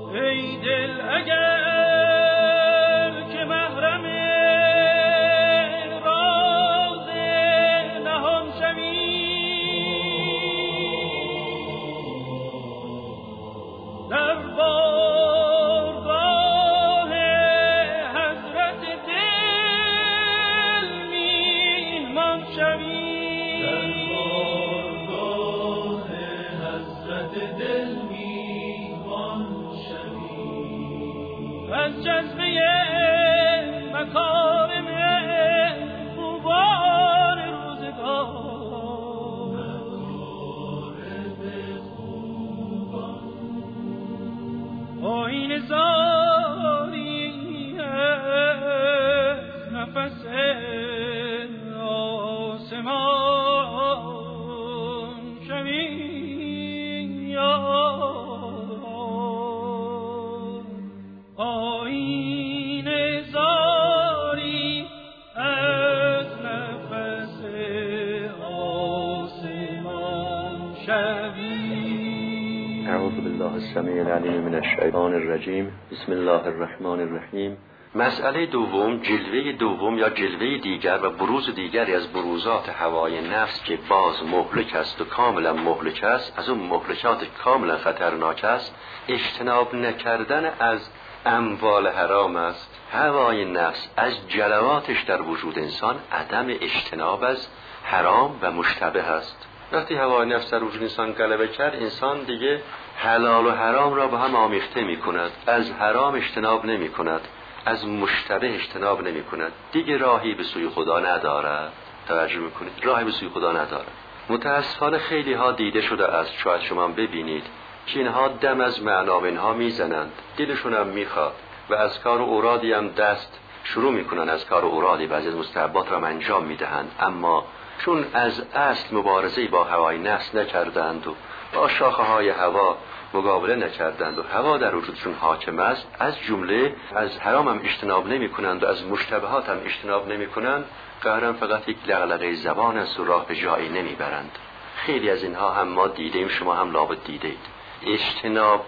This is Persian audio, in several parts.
ای دل اگر که محرم راز نهان شوی، در بارگاه حضرت دل میهمان شوی، در بارگاه حضرت دل میهمان شوی، از جذبه مکارم خوبان روزگار، آیین زاری از نفس آسمان شوی، آیین زاری از نفس آسمان شوی. اعوذ بالله السمیع العلیم من الشیطان الرجیم. بسم الله الرحمن الرحیم. مسئله دوم، جلوه دوم یا جلوه دیگر و بروز دیگری از بروزات هوای نفس که باز مهلک است و کاملا مهلک است، از اون مهلکات کاملا خطرناک است، اجتناب نکردن از اموال حرام است. هوای نفس از جلواتش در وجود انسان عدم اجتناب از حرام و مشتبه است. وقتی هوای نفس در وجود انسان غلبه کرد، انسان دیگه حلال و حرام را با هم آمیخته می کند، از حرام اجتناب نمی کند، از مشتبه اجتناب نمی کند، دیگه راهی به سوی خدا ندارد. توجه میکنید؟ راهی به سوی خدا ندارد. متاسفانه خیلی ها دیده شده است، شاید شما ببینید که اینها دم از معنا به اینها میزنند، دلشون هم میخواد و از کار اورادی هم دست شروع میکنن، از کار اورادی بعضی از مستحبات را هم انجام میدهند، اما چون از اصل مبارزه با هوای نفس نکردند و با شاخه های هوا مقابله نکردند و هوا در وجودشون حاکم است، از جمله از حرام هم اجتناب نمی کنند و از مشتبهات هم اجتناب نمی کنند، قهرم فقط یک لغلغه زبان است و راه به جایی نمی برند. خیلی از اینها هم ما دیدیم، شما هم لابد دیدید. اجتناب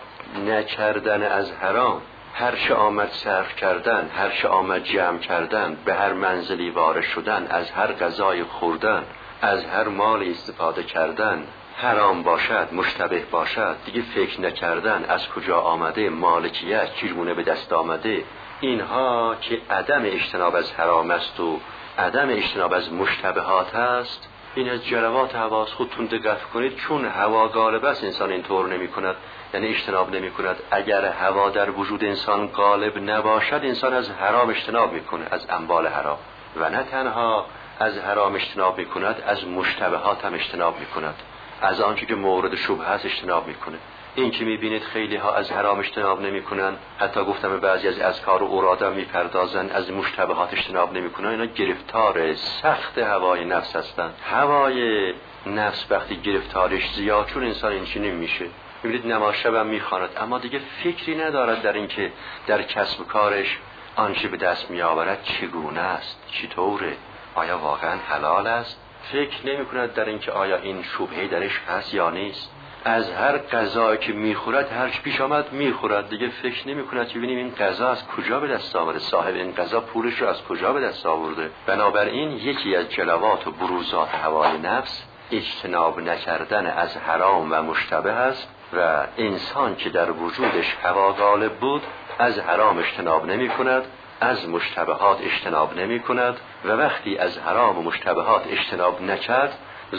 نکردن از حرام، هر چه آمد صرف کردن، هر چه آمد جمع کردن، به هر منزلی وارد شدن، از هر غذای خوردن، از هر مال استفاده کردن، حرام باشد، مشتبه باشد، دیگه فکر نکردن از کجا آمده، مالکیت چگونه به دست آمده، اینها که عدم اجتناب از حرام است و عدم اجتناب از مشتبهات است. این از جلوات هواست. خودتون دقت کنید، چون هوا غالب است انسان اینطور نمی کند، یعنی اجتناب نمی کند. اگر هوا در وجود انسان غالب نباشد، انسان از حرام اجتناب می کند، از اموال حرام، و نه تنها از حرام اجتناب می کند، از مشتبهات هم اجتناب می کند، از آنچه که مورد شبهه است اجتناب می کند. این که می بینید خیلی ها از حرام اجتناب نمی کنند، حتی گفتم بعضی از اذکار و اوراد هم می پردازند، از مشتبهات اجتناب نمی کنند، اینا گرفتار سخت هوای نفس هستند. هوای نفس وقتی گرفتارش زیاد، چون انسان این چنین میشه، میبینید نماز شب هم میخواند اما دیگه فکری ندارد در اینکه در کسب و کارش آنچه به دست میآورد چگونه است، چطوره، آیا واقعا حلال است. فکر نمی کند در اینکه آیا این شبهه درش هست یا نیست. از هر غذایی که میخورد، هر چی پیش آمد میخورد، دیگه فکر نمی کند که ببینیم این غذا از کجا به دست آورده، صاحب این غذا پولش رو از کجا به دست آورده. بنابراین یکی از جلوات و بروزات هوای نفس اجتناب نکردن از حرام و مشتبه است، و انسان که در وجودش هوا غالب بود، از حرام اجتناب نمی کند، از مشتبهات اجتناب نمی کند، و وقتی از حرام و مشتبهات اجتناب نکرد،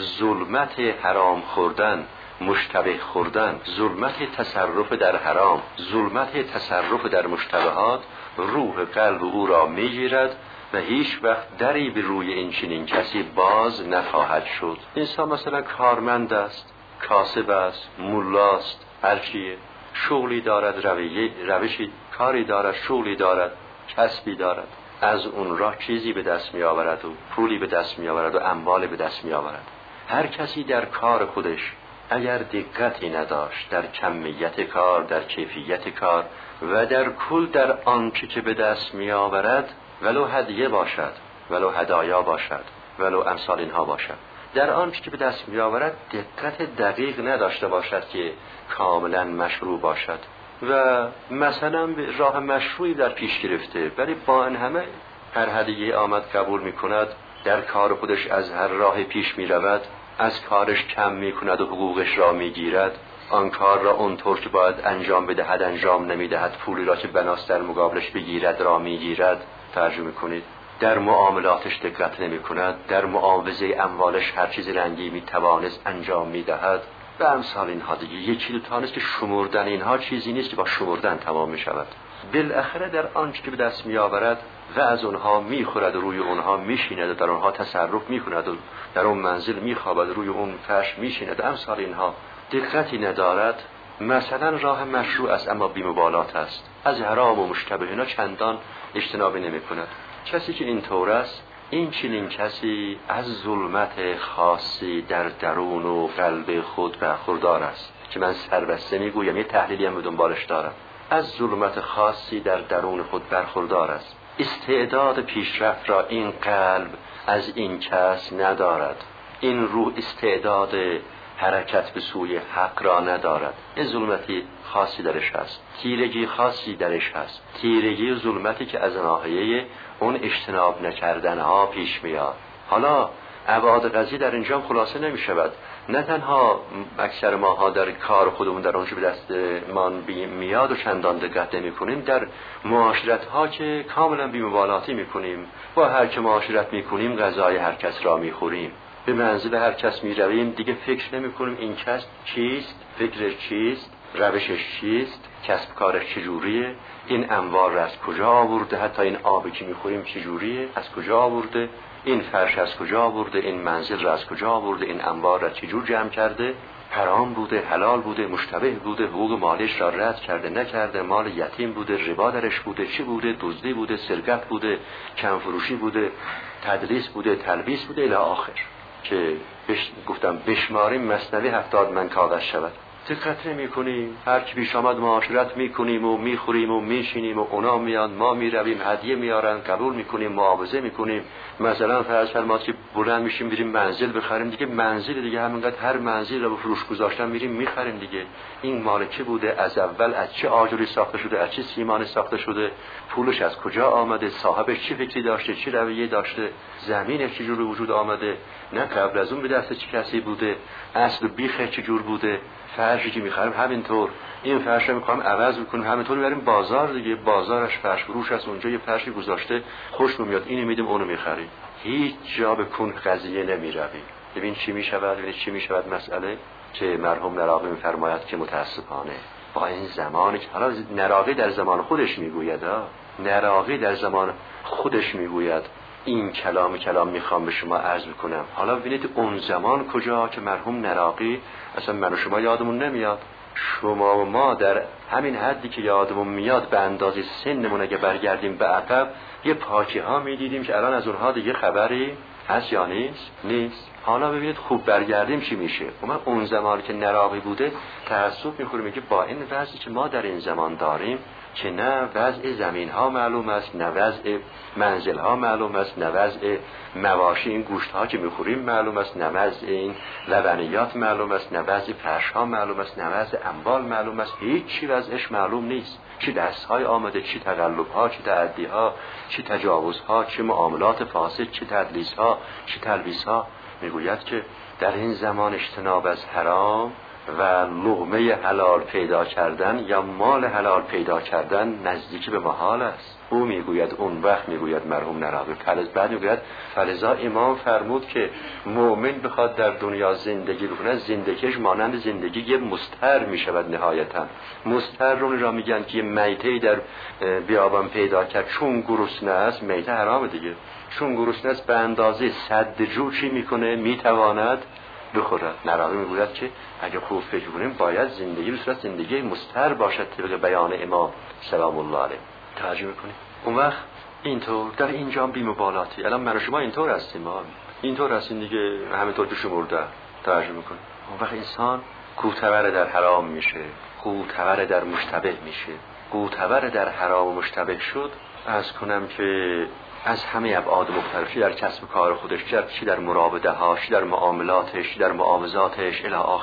ظلمت حرام خوردن، مشتبه خوردن، ظلمت تصرف در حرام، ظلمت تصرف در مشتبهات روح قلب او را میگیرد و هیچ وقت دری به روی این چنین کسی باز نخواهد شد. انسان مثلا کارمند است، کاسب است، مولاست، هر چیه، شغلی دارد، روشی، کاری دارد، شغلی دارد، کسبی دارد، از اون راه چیزی به دست می آورد و پولی به دست می آورد و اموال به دست می آورد. هر کسی در کار خودش اگر دقتی نداشت در کمیت کار، در کیفیت کار و در کل در آنچه که به دست می آورد، ولو هدیه باشد، ولو هدایا باشد، ولو امثال اینها باشد، در آنچه که به دست می آورد دقت دقیق نداشته باشد که کاملا مشروع باشد، و مثلا راه مشروعی در پیش گرفته، ولی با این همه هر هدیه آمد قبول میکند، در کار خودش از هر راه پیش میرود، از کارش کم میکند و حقوقش را میگیرد، آن کار را اونطور که باید انجام بدهد انجام نمیدهد، پولی را که بناست در مقابلش بگیرد را میگیرد. ترجمه کنید، در معاملاتش دقت نمی کند، در معاوضه اموالش هر چیز رنگی می توانست انجام می دهد و امثال اینها دیگه. یکی دو تا نیست که شمردن اینها چیزی نیست که با شمردن تمام می شود. بالاخره در آنچه که به دست می آورد و از اونها می خورد و روی اونها می شیند و در اونها تصرف می کند و در اون منزل می خوابد روی اون فرش می شیند، امثال اینها دقتی ندارد. مثلا راه مشروع است اما بی‌مبالات است، از حرام و مشتبه اینا چندان اجتنابی نمی کند. کسی که اینطور است، این چنین کسی از ظلمت خاصی در درون و قلب خود برخوردار است که من سربسته میگویم، یه تحلیلی هم به دنبالش دارم. از ظلمت خاصی در درون خود برخوردار است. استعداد پیشرفت را این قلب از این کس ندارد، این روح استعداد حرکت به سوی حق را ندارد. این ظلمتی خاصی درش هست، تیرگی خاصی درش هست، تیرگی و ظلمتی که از ناحیه اون اجتناب نکردن ها پیش میاد. حالا ابعاد قضیه در اینجا خلاصه نمی شود. نه تنها اکثر ماها در کار خودمون در اونجا به دست ما میاد و چندان دقت نمی کنیم، در معاشرت ها که کاملا بی‌مبالاتی می کنیم، با هر که معاشرت می کنیم غذای هر کس را می خوریم، به منزل هر کس می رویم دیگه فکر نمی کنیم این کس چیست، فکرش چیست، روشش چیست، کسب کارش چجوریه، این انوار را از کجا آورده، حتی این آبی که می خوریم چجوریه، از کجا آورده، این فرش از کجا آورده، این منزل را از کجا آورده، این انبار را چجور جمع کرده، حرام بوده، حلال بوده، مشتبه بوده، حقوق مالش را رد کرده نکرده، مال یتیم بوده، ربا درش بوده، چی بوده، دزدی بوده، سرقت بوده، کم فروشی بوده، تدلیس بوده، تلبیس بوده الی آخر، که گفتم بشماریم مثنوی 70 من کاغذ شود. دقت نمی کنیم، هر کی پیش آمد معاشرت می کنیم و می خوریم و می شینیم و اونا میان ما می رویم، هدیه میارن قبول می کنیم، معاوضه می کنیم. مثلا فرض فرمایید که بلند میشیم میریم منزل بخریم، دیگه منزل دیگه همینقدر هر منزل رو به فروش گذاشتن میریم میخریم دیگه. این مال چه بوده، از اول از چه آجری ساخته شده، از چه سیمانی ساخته شده، پولش از کجا آمده، صاحبش چه فکری داشته، چه رویه‌ای داشته، زمینش چه جوری وجود آمده، نه قبل از اون به دست چه کسی بوده، اصل و بیخ چه جور بوده. فرشی که میخریم همینطور، این فرش رو میخوایم عوض بکنیم همینطور میبریم بازار دیگه، بازارش فرش فروش است، اونجا یه فرشی گذاشته خوش میاد، اینو میدیم اونو میخریم، هیچ جا به کون قضیه نمیرویم. ببین چی میشود، ببین چی میشود مسئله که مرحوم نراقی میفرماید که متاسفانه با این زمانی که حالا نراقی در زمان خودش میگوید، نراقی در زمان خودش میگوید این کلام میخوام به شما عرض بکنم. حالا ببینید اون زمان کجا که مرحوم نراقی اصلا من و شما یادمون نمیاد، شما و ما در همین حدی که یادمون میاد به اندازه سنمون اگه برگردیم به عقب یه پاکی ها میدیدیم که الان از اونها دیگه خبری هست یا نیست. حالا ببینید خوب برگردیم چی میشه. و من اون زمان که نراقی بوده تأسف میخوریم که با این وضعی که ما در این زمان داریم که نه وضع زمین ها معلوم است، نه وضع منزل ها معلوم است، نه وضع مواشی این گوشت ها که میخوریم معلوم است، نه وضع این لبنیات معلوم است، نه وضع فرش ها معلوم است، نه وضع اموال معلوم است، هیچ چی وضعش معلوم نیست. چه دست های آمده، چه تقلب ها، چه تعدی ها، چه تجاوز ها، چه معاملات فاسد، چه تدلیس ها، چه تلبیس ها. میگوید که در این زمان اجتناب از حرام و لقمه حلال پیدا کردن یا مال حلال پیدا کردن نزدیکی به محال است. او میگوید اون وقت میگوید مرحوم نراقی بعد میگوید فلذا امام فرمود که مؤمن بخواد در دنیا زندگی بکنه زندگیش مانند زندگی یه مستر میشود نهایتا. مستر رو را میگن که یه میته در بیابان پیدا کرد چون گرسنه است، میته حرام دیگه، چون گرسنه است به اندازه صد جو چی میکنه میتواند بخورد. نراقی میگوید که اگه خوب فکر کنیم باید زندگی به صورت زندگی مستر باشد طبق بیان امام سلام الله علیه. ترجمه کنیم اون وقت اینطور در اینجا بی‌مبالاتی. الان من و شما اینطور هستیم، ما اینطور هستیم دیگه، همینطور که شمرده. ترجمه کنیم اون وقت انسان کوتور در حرام میشه، کوتور در مشتبه میشه. کوتور در حرام و مشتبه شد از کنم که از همه ابعاد مختلفی در کسب کار خودش، چی در مراوده ها، چی در معاملاتش، چی در معاوضاتش الی آخر،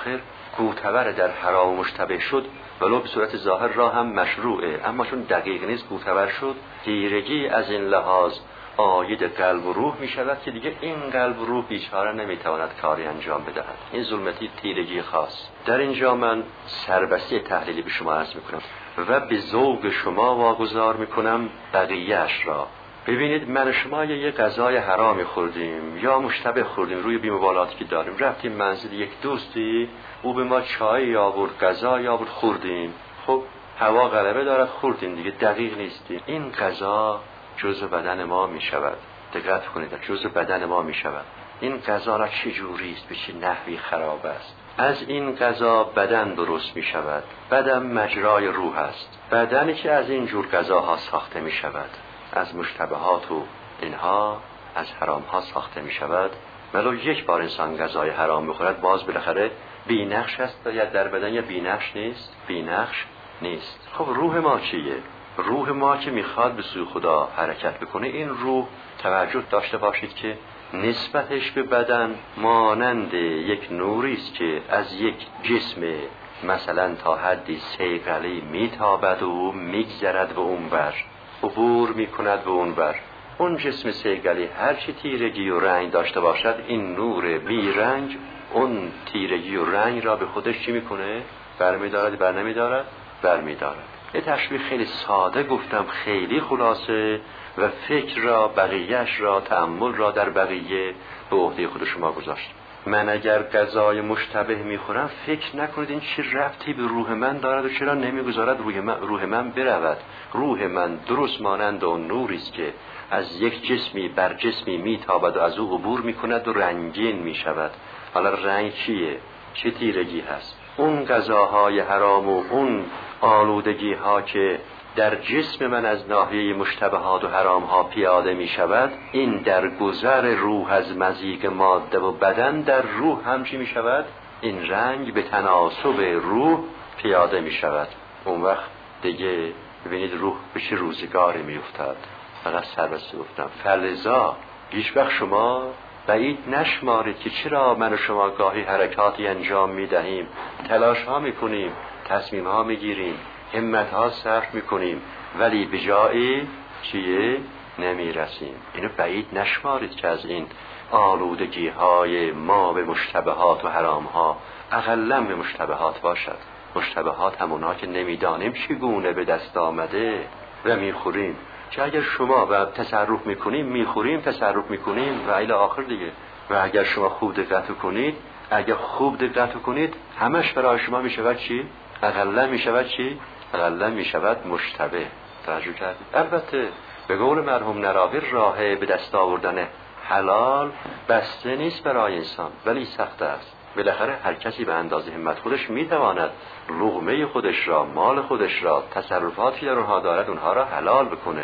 گوتور در حرام و مشتبه شد ولو به صورت ظاهر را هم مشروعه، اما چون دقیق نیست گوتور شد، تیرگی از این لحاظ عاید قلب و روح می شود که دیگه این قلب و روح بیچاره نمیتواند کاری انجام بدهد. این ظلمتی تیرگی خاص. در اینجا من سربسته تحلیلی به شما عرض میکنم و به ذوق شما واگذار میکنم بقیه‌اش را. ببینید من و شما یه غذای حرامی خوردیم یا مشتبه خوردیم روی بی‌مبالاتی که داریم، رفتیم منزل یک دوستی، او به ما چای آورد، غذا آورد، خوردیم. خب هوا غلبه دارد، خوردیم دیگه، دقیق نیستیم. این غذا جزء بدن ما می شود. دقت کنید، جزء بدن ما می شود. این غذا را چه جوری است، به چه نحوی خراب است. از این غذا بدن درست می شود. بدن مجرای روح است. بدنی که از این جور غذاها ساخته می شود، از مشتبهات و اینها، از حرام ها ساخته می شود. ولو یک بار انسان غذای حرام بخورد باز بالاخره بی‌نقش است یا در بدن یا بی‌نقش نیست؟ بی‌نقش نیست. خب روح ما چیه؟ روح ما که میخواد به سوی خدا حرکت بکنه، این روح توجه داشته باشید که نسبتش به بدن مانند یک نوری است که از یک جسم مثلا تا حدی صیقلی میتابد و میگذرد و اونور عبور میکند و اونور. اون جسم صیقلی هر چی تیرگی و رنگ داشته باشد، این نور بی رنگ اون تیرگی و رنگ را به خودش چی میکنه؟ برمیدارد، بر نمیدارد؟ برمیدارد. یه تشبیه خیلی ساده گفتم، خیلی خلاصه و فکر را، بقیهش را، تأمل را در بقیه به عهده خود شما گذاشت. من اگر غذای مشتبه میخورم فکر نکنید این چه ربطی به روح من دارد و چرا نمیگذارد روح من برود. روح من درست مانند اون نوری است که از یک جسمی بر جسمی میتابد و از او عبور میکند و رنگین میشود. حالا رنگ چیه؟ چه تیرگی هست؟ اون غذاهای حرام و اون آلودگی ها که در جسم من از ناحیه مشتبهات و حرام ها پیاده می شود، این در گذر روح از مزیق ماده و بدن در روح هم چی می شود؟ این رنگ به تناسب روح پیاده می شود. اون وقت دیگه ببینید روح به چه روزگاری می افتاد. فقط سربسته گفتم. فلذا هیچ وقت شما بعید نشمارید که چرا من و شما گاهی حرکاتی انجام می دهیم، تلاش ها می کنیم، تصمیم ها می گیریم، همت ها صرف می کنیم، ولی به جای چیه نمی رسیم. اینو بعید نشمارید که از این آلودگی های ما به مشتبهات و حرام ها اقلا به مشتبهات باشد. مشتبهات همونا که نمیدانیم چگونه به دست آمده و میخوریم، که اگر شما و تصرف میکنیم میخوریم، تصرف میکنیم و الی آخر دیگه. و اگر شما خوب دقت کنید، اگر خوب دقت کنید، همش برای شما میشود چی؟ اقلا میشود چی؟ اقلا میشود مشتبه. توجه کردید؟ البته به قول مرحوم نراوی راه به دست آوردن حلال بسته نیست برای انسان، ولی سخت است. بالاخره هر کسی به اندازه همت خودش میتواند لقمه خودش را، مال خودش را، تصرفاتی در اونها دارد اونها را حلال بکنه.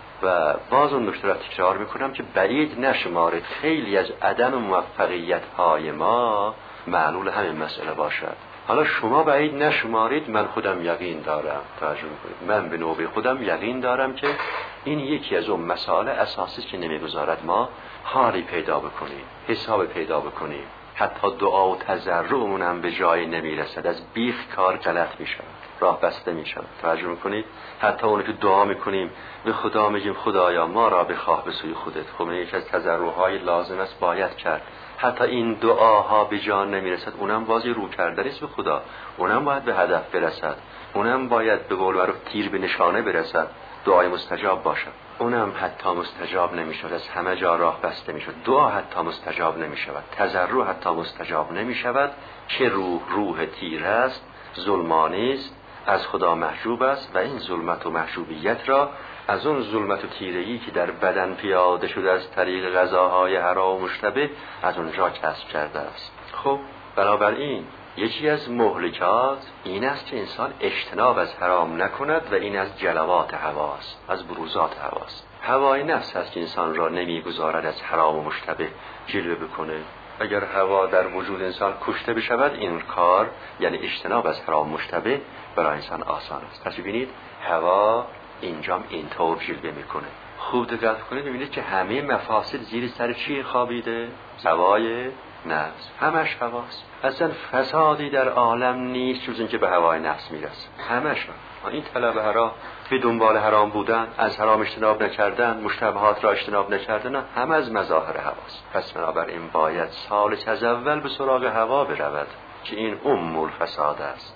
و باز اون نکته را تکرار میکنم که بعید نشمارید خیلی از عدم موفقیت های ما معلول همین مسئله باشد. حالا شما بعید نشمارید، من خودم یقین دارم، توجه کنید، من به نوبه خودم یقین دارم که این یکی از اون مسائل اساسی که نمیگذارد ما حالی پیدا بکنیم، حساب پیدا بکنیم. حتی دعا و تضرعمون هم به جایی نمیرسد، از بیخ کار غلط میشود، راه بسته میشود. توجه میکنید؟ حتی اونو که دعا میکنیم به خدا میگیم خدایا ما را بخواه به سوی خودت، خب این یکی از تضرعهای لازم است، باید کرد. حتی این دعاها به جان نمیرسد، اونم بازی رو کردن است به خدا، اونم باید به هدف برسد، اونم باید به قول معروف تیر به نشانه برسد، دعای مستجاب باشد. اونم حتی مستجاب نمیشود، از همه جا راه بسته میشود. دعا حتی مستجاب نمیشود، تضرع حتی مستجاب نمیشود که روح تیر است، ظلمانی است، از خدا محجوب است و این ظلمت و محجوبیت را از اون ظلمت و تیرگی که در بدن پیاده شده از طریق غذاهای حرام و مشتبه از اونجا کسب کرده است. خب بنابراین یکی از مهلکات این است که انسان اجتناب از حرام نکند و این از جلوات هواست، از بروزات هواست. هوای نفس است که انسان را نمیگذارد از حرام و مشتبه جلوه بکنه. اگر هوا در وجود انسان کشته بشود، این کار یعنی اجتناب از حرام مشتبه برای انسان آسان است. پس ببینید هوا اینجام اینطور جلوه میکنه. خوب دقت کنید ببینید که همه مفاسد زیر سر چی خوابیده؟ هوای نفس، همش هواست. اصلا فسادی در عالم نیست جز اینکه به هوای نفس میرسه. همش این طلب حرام، به دنبال حرام بودن، از حرام اجتناب نکردن، مشتبهات را اجتناب نکردن، همه از مظاهر هواست. پس بنابراین باید سالک از اول به سراغ هوا برود که این الفساد است.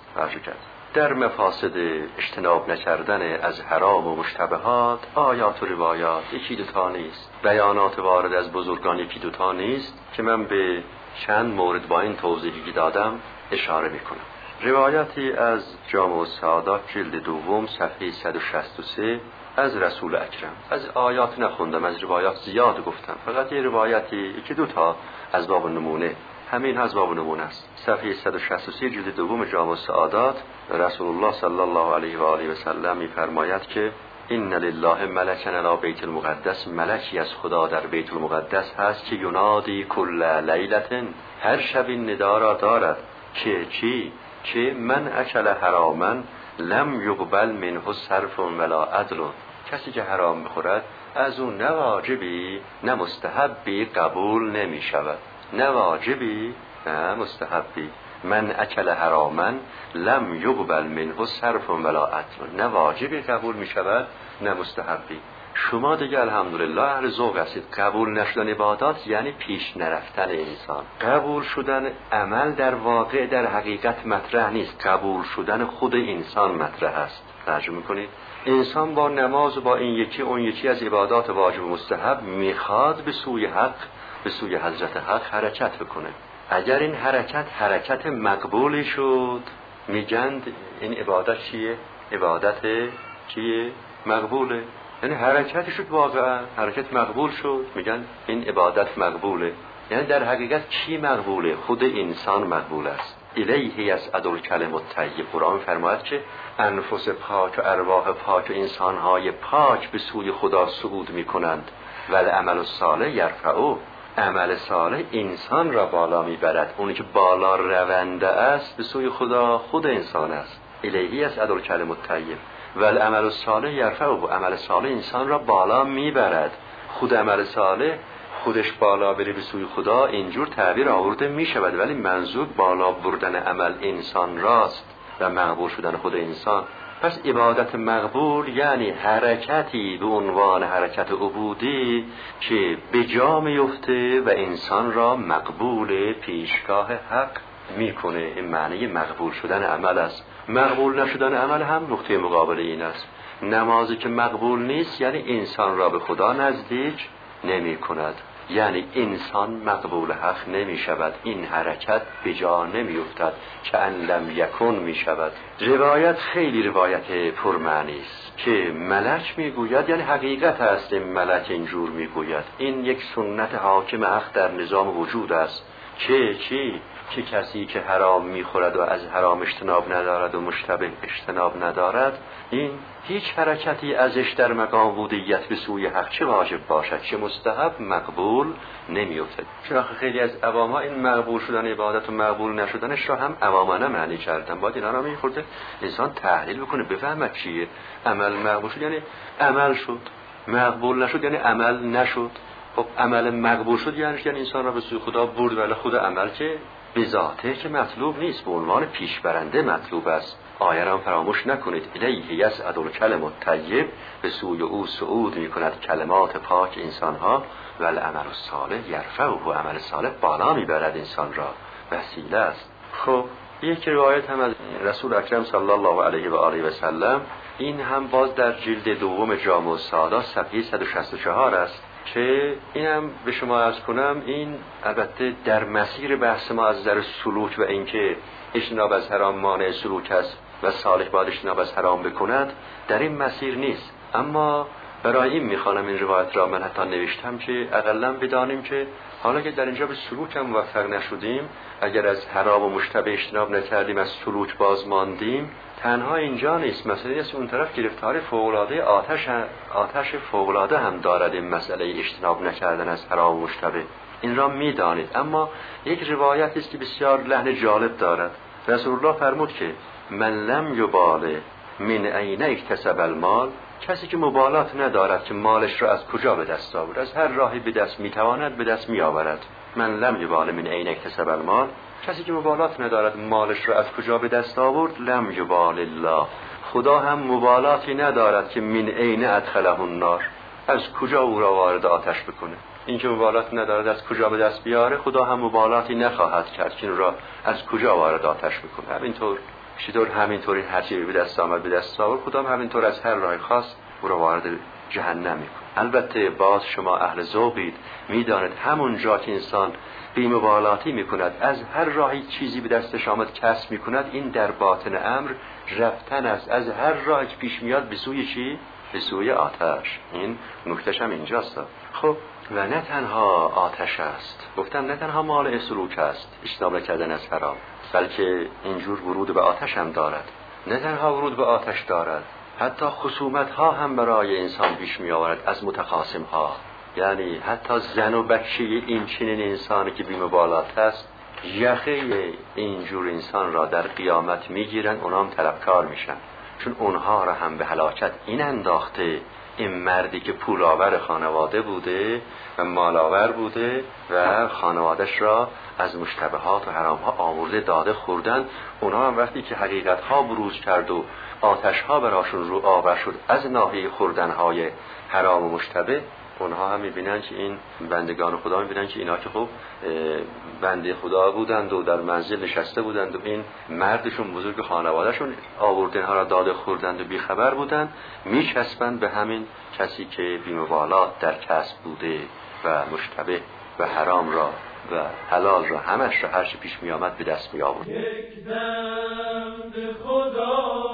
در مفاسد اجتناب نکردن از حرام و مشتبهات آیات و روایات یکی دوتا نیست، بیانات وارد از بزرگان یکی دوتا نیست که من به چند مورد با این توضیحی که دادم اشاره میکنم. روایتی از جامع السعادات جلد دوم صفحه 163 از رسول اکرم. از آیات نخوندم، از روایات زیاد گفتم، فقط یه روایتی یکی دوتا از باب نمونه، همین از باب نمونه است. صفحه 163 جلد دوم جامع السعادات رسول الله صلی الله علیه و آله و سلم می‌فرماید که ان لله ملکا علی بیت المقدس، ملکی از خدا در بیت المقدس هست که ینادی کل لیلة، هر شب این ندا را دارد که چی؟ که من اکل حراما لم یقبل منه صرف ولا عدل، کسی که حرام بخورد از اون نه واجبی نه مستحبی قبول نمی شود. نه واجبی نه مستحبی. من اکل حراما لم یقبل منه صرف ولا عدل، نه واجبی قبول می شود نه مستحبی. شما دیگه الحمدلله اهل ذوق هستید. قبول نشدن عبادات یعنی پیش نرفتن انسان. قبول شدن عمل در واقع در حقیقت مطرح نیست، قبول شدن خود انسان مطرح است. توجه میکنید؟ انسان با نماز و با این یکی اون یکی از عبادات واجب و مستحب میخواد به سوی حق، به سوی حضرت حق حرکت بکنه. اگر این حرکت مقبولی شد، میگن این عبادت چیه؟ عبادت چیه؟ مقبوله. یعنی حرکت شد، واقعا حرکت مقبول شد، میگن این عبادت مقبوله. یعنی در حقیقت کی مقبوله؟ خود انسان مقبول است. الیه یصعد الکلم الطیب. قرآن فرماید که انفس پاک و ارواح پاک و انسانهای پاک به سوی خدا صعود میکنند و العمل الصالح یرفعه. عمل صالح انسان را بالا میبرد. اونی که بالا رونده است به سوی خدا خود انسان است. الیه یصعد الکلم الطیب و العمل الصالح یرفعه. عمل صالح انسان را بالا میبرد. خود عمل صالح خودش بالا بره به سوی خدا اینجور تعبیر آورده می شود، ولی منظور بالا بردن عمل انسان راست و مقبول شدن خود انسان. پس عبادت مقبول یعنی حرکتی به عنوان حرکت عبودی که به جا میفته و انسان را مقبول پیشگاه حق میکنه. این معنی مقبول شدن عمل است. مقبول نشدن عمل هم نقطه مقابل این است. نمازی که مقبول نیست یعنی انسان را به خدا نزدیک نمی کند، یعنی انسان مقبول حق نمی شود. این حرکت به جا نمی افتد که ان لم یکن می شود. روایت خیلی روایت پرمعنی است که ملک می گوید، یعنی حقیقت است. این ملک اینجور می گوید. این یک سنت حاکم حق در نظام وجود است که کسی که حرام میخورد و از حرام اجتناب ندارد و مشتبه اجتناب ندارد، این هیچ حرکتی ازش در مقام عبودیت به سوی حق چه واجب باشد چه مستحب مقبول نمی‌افتد. چرا خیلی از عواما این مقبول شدن عبادت و مقبول نشدنش را هم عوامانه معنی کردن. باید اینا را می‌خورده انسان تحلیل بکنه بفهمد چیه. عمل مقبول شد یعنی عمل شد، مقبول نشد یعنی عمل نشد. خب عمل مقبول شد یعنی انسان را به سوی خدا برد، ولی خود عمل که به ذاته که مطلوب نیست، به عنوان پیشبرنده مطلوب است. آیه را فراموش نکنید. الیه یصعد الکلم الطیب، به سوی او صعود می‌کند کلمات پاک انسان‌ها و العمل الصالح یرفعه، عمل صالح بالا می‌برد انسان را، وسیله است. خب یک روایت هم از رسول اکرم صلی الله علیه و آله و سلم، این هم باز در جلد دوم جامع السعادات صفحه 164 است که اینم به شما عرض کنم. این البته در مسیر بحث ما از نظر سلوک و اینکه اجتناب از حرام مانع سلوک است و صالح باید اجتناب از حرام بکند، در این مسیر نیست. اما برای این میخوانم این روایت را، من حتی نوشتم که اقلا بدانیم که حالا که در اینجا به سلوک هم موفق نشدیم، اگر از حرام و مشتبه اجتناب نکردیم، از سلوک باز ماندیم، تنها اینجا نیست، مسئله است اون طرف گرفتار فوق‌العاده آتش فوق‌العاده هم دارد این مسئله اجتناب نکردن از حرام و مشتبه. این را میدانید. اما یک روایت است که بسیار لحن جالب دارد. رسول الله فرمود که من لم یباله من این اکتسب المال، کسی که مبالات ندارد که مالش را از کجا به دست آورد، از هر راهی به دست میتواند به دست میآورد. من لم یبال من این اکتسب المال، کسی که مبالات ندارد مالش را از کجا به دست آورد، لم یبال الله، خدا هم مبالاتی ندارد که من این ادخله النار، از کجا او را وارد آتش بکنه. این که مبالات ندارد از کجا به دست بیاره، خدا هم مبالاتی نخواهد کرد که این را از کجا وارد آتش بکنه. همینطوری هر چی به دست آمد به دست آورد، خدا هم همینطور از هر راه خاص او را وارد جهنم میکنه. البته باز شما اهل ذوقید، میدانید همون جا که انسان بی‌مبالاتی میکند، از هر راهی چیزی به دستش آمد کسب میکند، این در باطن امر رفتن است از هر راهی که پیش میاد به سوی چی؟ به سوی آتش. این نکتهش هم اینجاست. خب و نه تنها آتش است، گفتم نه تنها مال اسروک است اجتناب کردن از حرام، بلکه اینجور ورود به آتش هم دارد. نه تنها ورود به آتش دارد، حتی خصومت ها هم برای انسان پیش می آورد از متخاصم ها. یعنی حتی زن و بچه این چنین انسانی که بی‌مبالات است، یخه اینجور انسان را در قیامت می گیرن، اونا هم طلبکار میشن، چون اونها را هم به هلاکت این انداخته این مردی که پولآور خانواده بوده و مالآور بوده و خانوادش را از مشتبهات و حرام ها آورده داده خوردن. اونا هم وقتی که حقیقت ها بروز کرد و آتش ها براشون رو آور شد از ناحیه خوردن های حرام و مشتبه، اونها هم میبینن که این بندگان خدا میبینن که اینا که خب بنده خدا بودند و در منزل نشسته بودند و این مردشون بزرگ خانوادهشون آوردن ها را داده خوردند و بیخبر بودند، میچسبند به همین کسی که بی‌مبالات در کسب بوده و مشتبه و حرام را و حلال را همش را هر چی پیش می آمد به دست می آورد. یک دم به خدا